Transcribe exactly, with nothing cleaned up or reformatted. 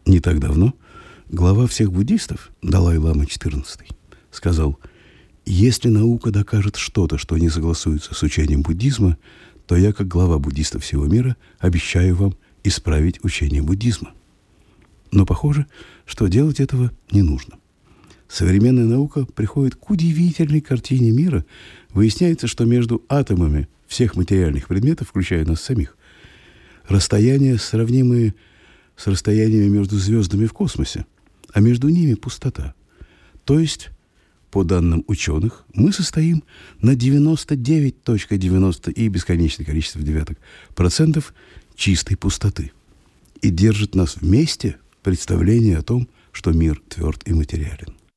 Не так давно глава всех буддистов, Далай-лама четырнадцатый, сказал: «Если наука докажет что-то, что не согласуется с учением буддизма, то я, как глава буддистов всего мира, обещаю вам исправить учение буддизма». Но похоже, что делать этого не нужно. Современная наука приходит к удивительной картине мира. Выясняется, что между атомами всех материальных предметов, включая нас самих, расстояния, сравнимые с расстояниями между звездами в космосе, а между ними пустота. То есть, по данным ученых, мы состоим на девяносто девять целых девяносто и бесконечное количество девяток процентов чистой пустоты. И держит нас вместе представление о том, что мир тверд и материален.